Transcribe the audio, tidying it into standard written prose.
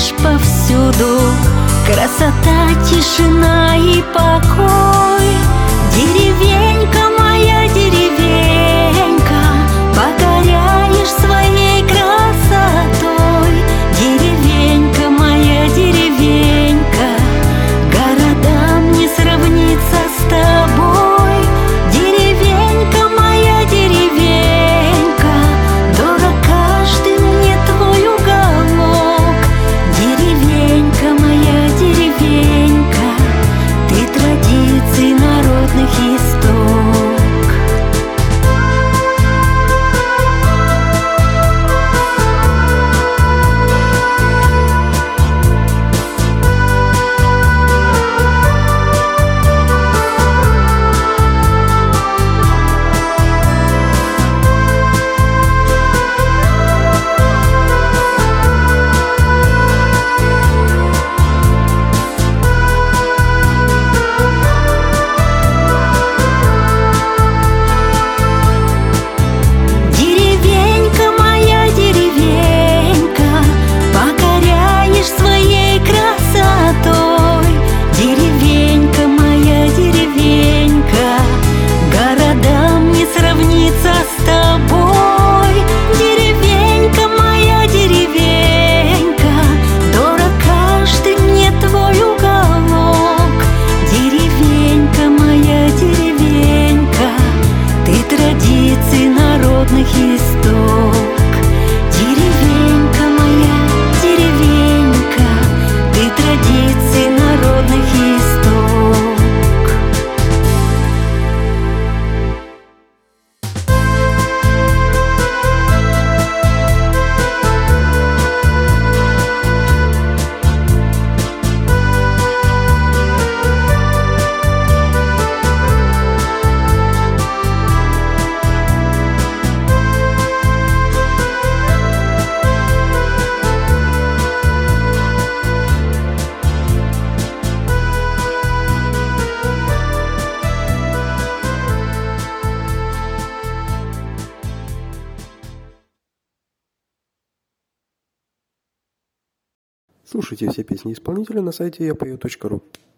царишь повсюду, красота, тишина и покой. Деревенька моя, деревенька, покоряешь своей красотой. Деревенька моя, деревенька, городам не сравнится с тобой. Деревенька моя, деревенька, дорог каждый мне твой уголок. Деревенька моя, деревенька, ты традиций народных исток. Деревенька моя, деревенька, покоряешь своей красотой. Деревенька моя, деревенька, городам не сравнится с тобой. Деревенька моя, деревенька, дорог каждый мне твой уголок. Деревенька моя, деревенька, ты традиций народных исток. Деревенька моя, деревенька, ты традиций народных исток. Слушайте все песни исполнителя на сайте yapою.ru.